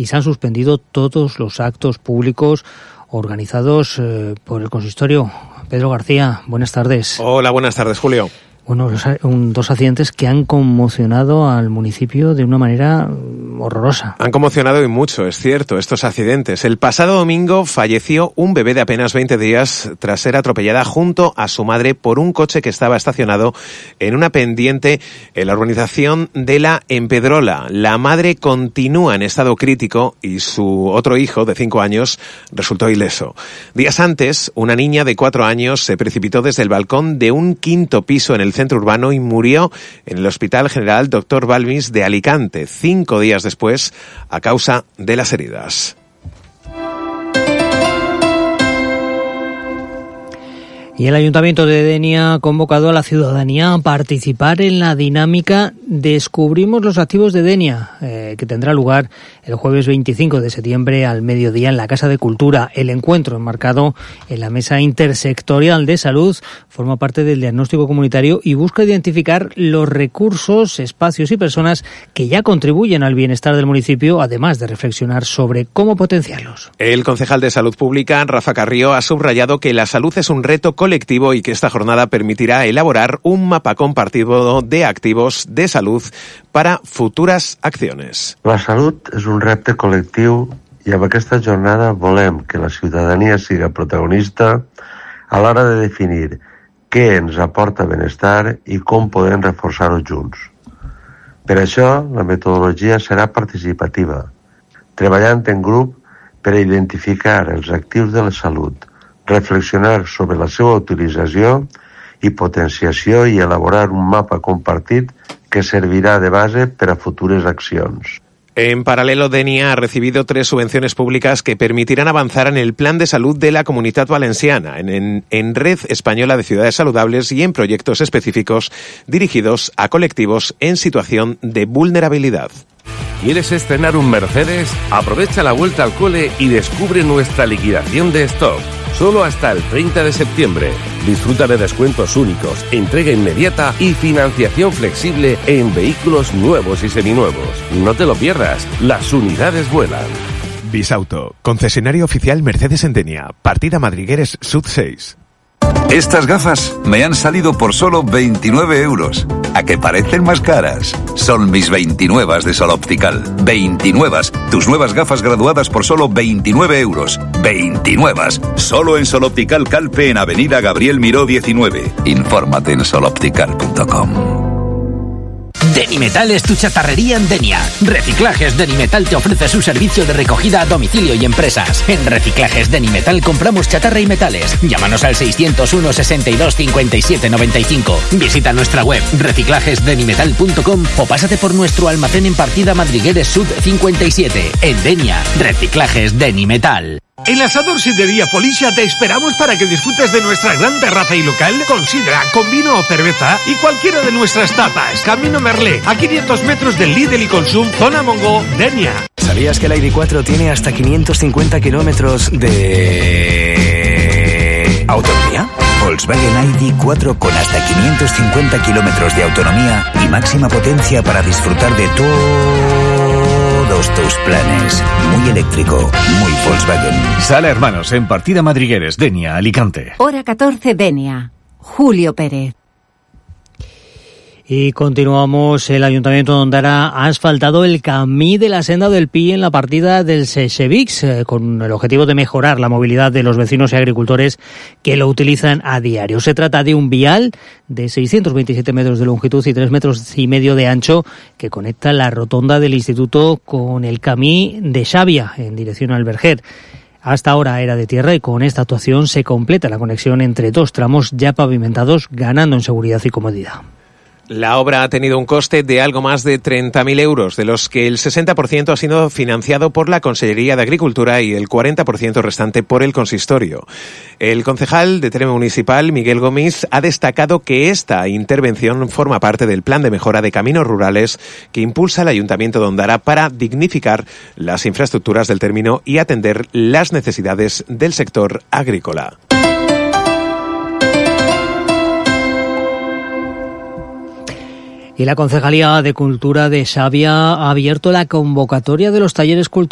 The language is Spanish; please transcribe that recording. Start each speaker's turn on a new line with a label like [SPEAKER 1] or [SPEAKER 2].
[SPEAKER 1] y se han suspendido todos los actos públicos organizados por el consistorio. Pedro García, buenas tardes.
[SPEAKER 2] Hola, buenas tardes, Julio.
[SPEAKER 1] Bueno, dos accidentes que han conmocionado al municipio de una manera horrorosa.
[SPEAKER 2] Han conmocionado y mucho, es cierto, estos accidentes. El pasado domingo falleció un bebé de apenas 20 días tras ser atropellada junto a su madre por un coche que estaba estacionado en una pendiente en la urbanización de La Empedrola. La madre continúa en estado crítico y su otro hijo, de 5 años, resultó ileso. Días antes, una niña de 4 años se precipitó desde el balcón de un 5º piso en el centro urbano y murió en el Hospital General Dr. Balmis de Alicante, 5 días después, a causa de las heridas.
[SPEAKER 1] Y el Ayuntamiento de Denia ha convocado a la ciudadanía a participar en la dinámica Descubrimos los activos de Denia, que tendrá lugar el jueves 25 de septiembre al mediodía en la Casa de Cultura. El encuentro, enmarcado en la Mesa Intersectorial de Salud, forma parte del diagnóstico comunitario y busca identificar los recursos, espacios y personas que ya contribuyen al bienestar del municipio, además de reflexionar sobre cómo potenciarlos.
[SPEAKER 2] El concejal de Salud Pública, Rafa Carrió, ha subrayado que la salud es un reto colectivo y que esta jornada permitirá elaborar un mapa compartido de activos de salud para futuras acciones.
[SPEAKER 3] La salut és un repte col·lectiu i amb aquesta jornada volem que la ciutadania siga protagonista a l'hora de definir què ens aporta benestar i com podem reforçar-ho junts. Per això, la metodologia serà participativa, treballant en grup per a identificar els actius de la salut, reflexionar sobre la seva utilització i potenciació i elaborar un mapa compartit que servirá de base para futuras acciones.
[SPEAKER 2] En paralelo, Denia ha recibido 3 subvenciones públicas que permitirán avanzar en el plan de salud de la Comunitat Valenciana, en Red Española de Ciudades Saludables y en proyectos específicos dirigidos a colectivos en situación de vulnerabilidad.
[SPEAKER 4] ¿Quieres estrenar un Mercedes? Aprovecha la vuelta al cole y descubre nuestra liquidación de stock. Solo hasta el 30 de septiembre. Disfruta de descuentos únicos, entrega inmediata y financiación flexible en vehículos nuevos y seminuevos. No te lo pierdas, las unidades vuelan.
[SPEAKER 2] Bisauto, concesionario oficial Mercedes en Denia, partida Madrigueres Sud 6.
[SPEAKER 5] Estas gafas me han salido por solo 29 euros. ¿A que parecen más caras? Son mis 29 de Sol Optical. 29, tus nuevas gafas graduadas por solo 29 euros. 29, solo en Sol Optical Calpe en Avenida Gabriel Miró 19. Infórmate en soloptical.com.
[SPEAKER 6] Denimetal es tu chatarrería en Denia. Reciclajes Denimetal te ofrece su servicio de recogida a domicilio y empresas. En Reciclajes Denimetal compramos chatarra y metales. Llámanos al 601 62 57 95. Visita nuestra web reciclajesdenimetal.com o pásate por nuestro almacén en partida Madrigueres Sud 57. En Denia, Reciclajes Denimetal.
[SPEAKER 7] En Asador Sidrería Felicia te esperamos para que disfrutes de nuestra gran terraza y local con sidra, con vino o cerveza y cualquiera de nuestras tapas. Camino Merlé, a 500 metros del Lidl y Consum, zona Mongo, Denia.
[SPEAKER 8] ¿Sabías que el ID4 tiene hasta 550 kilómetros de autonomía?
[SPEAKER 9] Volkswagen ID4 con hasta 550 kilómetros de autonomía y máxima potencia para disfrutar de todos tus planes. Muy eléctrico, muy Volkswagen.
[SPEAKER 10] Sala Hermanos en partida Madrigueres, Denia, Alicante.
[SPEAKER 11] Hora 14, Denia. Julio Pérez.
[SPEAKER 1] Y continuamos. El Ayuntamiento de Ondara ha asfaltado el camí de la Senda del Pi en la partida del Sechevix, con el objetivo de mejorar la movilidad de los vecinos y agricultores que lo utilizan a diario. Se trata de un vial de 627 metros de longitud y 3,5 metros de ancho que conecta la rotonda del Instituto con el camí de Xàbia en dirección al Verger. Hasta ahora era de tierra y con esta actuación se completa la conexión entre 2 tramos ya pavimentados, ganando en seguridad y comodidad.
[SPEAKER 2] La obra ha tenido un coste de algo más de 30.000 euros, de los que el 60% ha sido financiado por la Consellería de Agricultura y el 40% restante por el consistorio. El concejal de Treme Municipal, Miguel Gómez, ha destacado que esta intervención forma parte del plan de mejora de caminos rurales que impulsa el Ayuntamiento de Ondara para dignificar las infraestructuras del término y atender las necesidades del sector agrícola.
[SPEAKER 1] Y la Concejalía de Cultura de Xàbia ha abierto la convocatoria de los talleres culturales